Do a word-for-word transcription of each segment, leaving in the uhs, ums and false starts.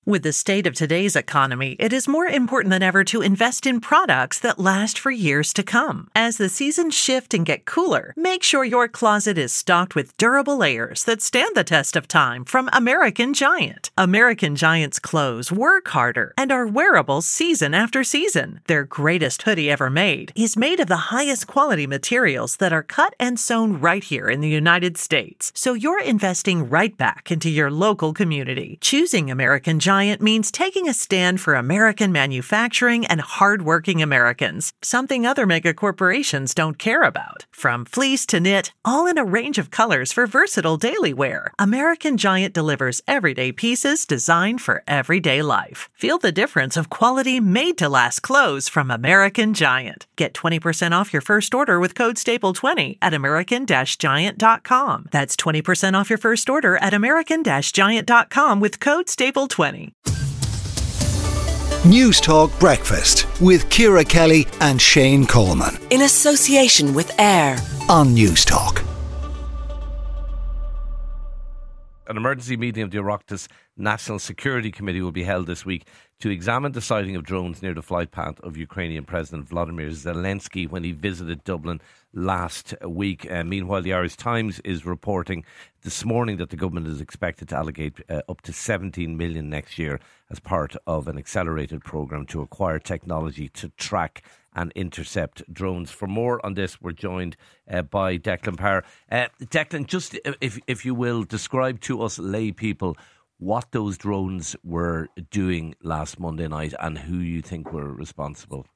With the state of today's economy, it is more important than ever to invest in products that last for years to come. As the seasons shift and get cooler, make sure your closet is stocked with durable layers that stand the test of time from American Giant. American Giant's clothes work harder and are wearable season after season. Their greatest hoodie ever made is made of the highest quality materials that are cut and sewn right here in the United States. So you're investing right back into your local community. Choosing American Giant means taking a stand for American manufacturing and hardworking Americans, something other mega corporations don't care about. From fleece to knit, all in a range of colors for versatile daily wear, American Giant delivers everyday pieces designed for everyday life. Feel the difference of quality made-to-last clothes from American Giant. Get twenty percent off your first order with code staple twenty at american giant dot com. That's twenty percent off your first order at american giant dot com with code staple twenty. News Talk Breakfast with Ciara Kelly and Shane Coleman. In association with AIR on News Talk. An emergency meeting of the Oireachtas National Security Committee will be held this week to examine the sighting of drones near the flight path of Ukrainian President Volodymyr Zelensky when he visited Dublin last week. Uh, meanwhile, the Irish Times is reporting this morning that the government is expected to allocate uh, up to seventeen million next year as part of an accelerated programme to acquire technology to track and intercept drones. For more on this, we're joined uh, by Declan Power. Uh, Declan, just if if you will, describe to us lay people what those drones were doing last Monday night and who you think were responsible.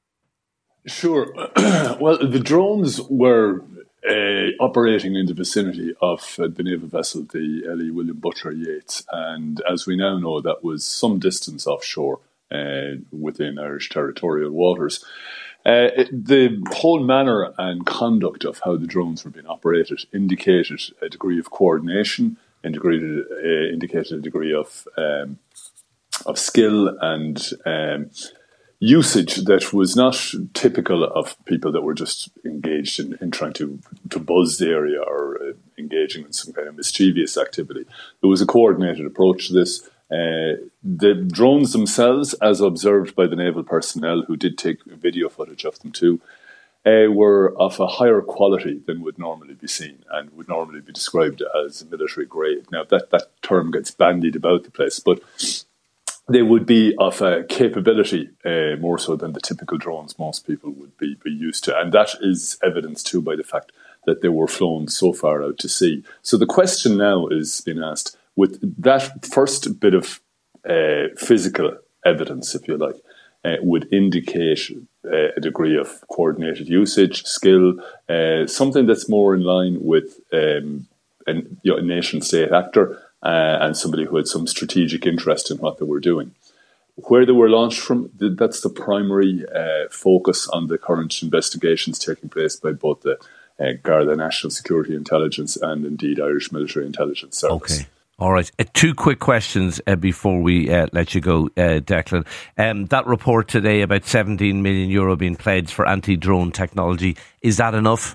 Sure. Well, the drones were uh, operating in the vicinity of uh, the naval vessel, the L E William Butler Yeats. And as we now know, that was some distance offshore uh, within Irish territorial waters. Uh, it, the whole manner and conduct of how the drones were being operated indicated a degree of coordination, indicated, uh, indicated a degree of um, of skill and um, usage that was not typical of people that were just engaged in, in trying to, to buzz the area or uh, engaging in some kind of mischievous activity. There was a coordinated approach to this. Uh, the drones themselves, as observed by the naval personnel who did take video footage of them too, uh, were of a higher quality than would normally be seen and would normally be described as military grade. Now, that, that term gets bandied about the place, but they would be of a capability uh, more so than the typical drones most people would be, be used to. And that is evidenced too by the fact that they were flown so far out to sea. So the question now is being asked, with that first bit of uh, physical evidence, if you like, uh, would indicate uh, a degree of coordinated usage, skill, uh, something that's more in line with um, an, you know, a nation-state actor uh, and somebody who had some strategic interest in what they were doing. Where they were launched from, that's the primary uh, focus on the current investigations taking place by both the uh, Garda National Security Intelligence and indeed Irish Military Intelligence Service. Okay. All right. Uh, two quick questions uh, before we uh, let you go, uh, Declan. Um, that report today about seventeen million euro being pledged for anti-drone technology, is that enough?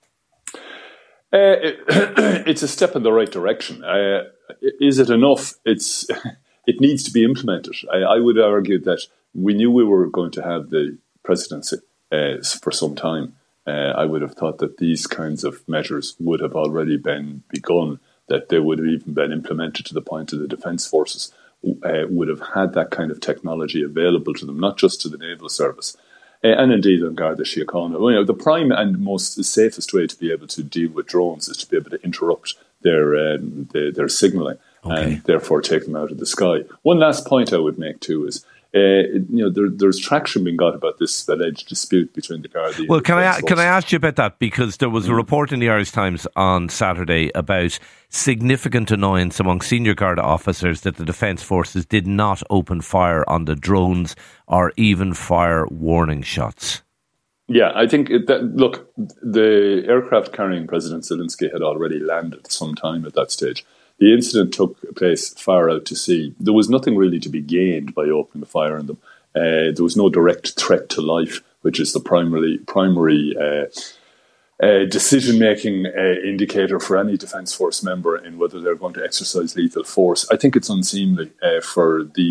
Uh, it, it's a step in the right direction. Uh, is it enough? It's it needs to be implemented. I, I would argue that we knew we were going to have the presidency uh, for some time. Uh, I would have thought that these kinds of measures would have already been begun, that they would have even been implemented to the point that the defence forces uh, would have had that kind of technology available to them, not just to the naval service, uh, and indeed on Garda Síochána. You know, the prime and most the safest way to be able to deal with drones is to be able to interrupt their um, their, their signalling okay. and therefore take them out of the sky. One last point I would make too is, Uh, you know, there, there's traction being got about this alleged dispute between the Garda. Well, can I can I ask you about that? Because there was a report in the Irish Times on Saturday about significant annoyance among senior Garda officers that the Defence Forces did not open fire on the drones or even fire warning shots. Yeah, I think it, that, look, the aircraft carrying President Zelensky had already landed some time at that stage. The incident took place far out to sea. There was nothing really to be gained by opening the fire on them. Uh, there was no direct threat to life, which is the primary primary uh, uh, decision-making uh, indicator for any Defence Force member in whether they're going to exercise lethal force. I think it's unseemly uh, for these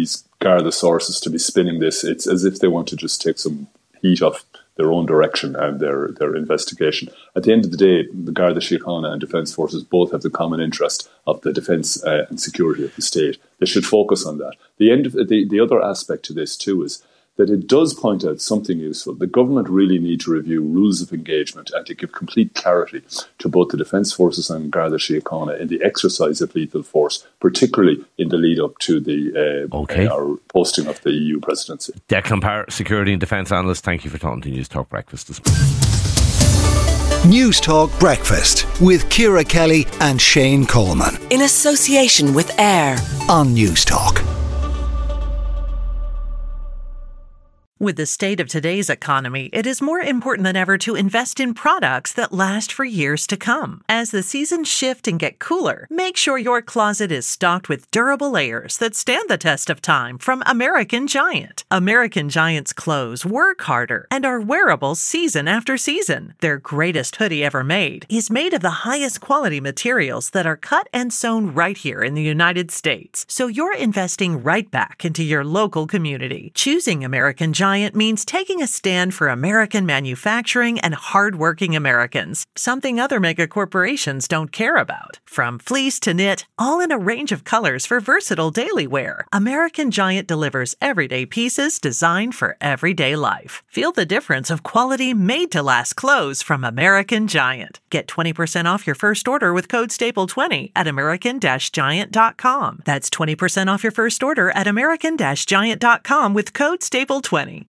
Garda sources to be spinning this. It's as if they want to just take some heat off their own direction and their, their investigation. At the end of the day, the Garda Síochána and Defence Forces both have the common interest of the defence uh, and security of the state. They should focus on that. The, end of, the, the other aspect to this too is that it does point out something useful. The government really need to review rules of engagement and to give complete clarity to both the Defence Forces and Garda Síochána in the exercise of lethal force, particularly in the lead up to the uh, okay. uh, our posting of the E U presidency. Declan Parr, security and defence analyst, thank you for talking to News Talk Breakfast this morning. News Talk Breakfast with Ciara Kelly and Shane Coleman. In association with AIR on News Talk. With the state of today's economy, it is more important than ever to invest in products that last for years to come. As the seasons shift and get cooler, make sure your closet is stocked with durable layers that stand the test of time from American Giant. American Giant's clothes work harder and are wearable season after season. Their greatest hoodie ever made is made of the highest quality materials that are cut and sewn right here in the United States. So you're investing right back into your local community. Choosing American Giant means taking a stand for American manufacturing and hardworking Americans, something other mega corporations don't care about. From fleece to knit, all in a range of colors for versatile daily wear, American Giant delivers everyday pieces designed for everyday life. Feel the difference of quality made-to-last clothes from American Giant. Get twenty percent off your first order with code staple twenty at american giant dot com. That's twenty percent off your first order at american giant dot com with code staple twenty.